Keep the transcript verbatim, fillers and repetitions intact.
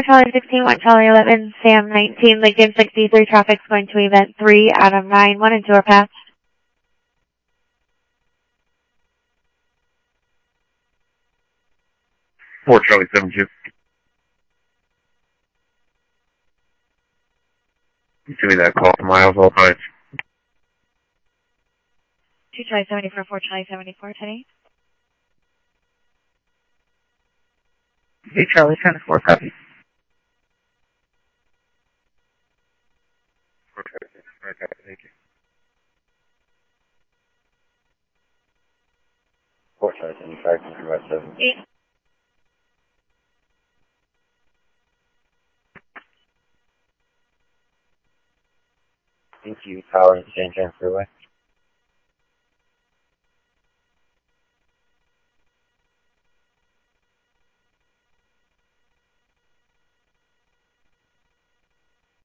Air Charlie sixteen, one Charlie eleven, Sam nineteen, Lincoln sixty-three, traffic's going to event three, Adam nine, one and two are passed. four Charlie seven two. Give me that call for miles all times. two Charlie seventy-four, four Charlie seventy-four, ten eight. eight Charlie seventy-four, copy. Okay, copy, thank you. four Charlie seventy-five, West seven. eight. Thank you, Tower and San Fran Freeway.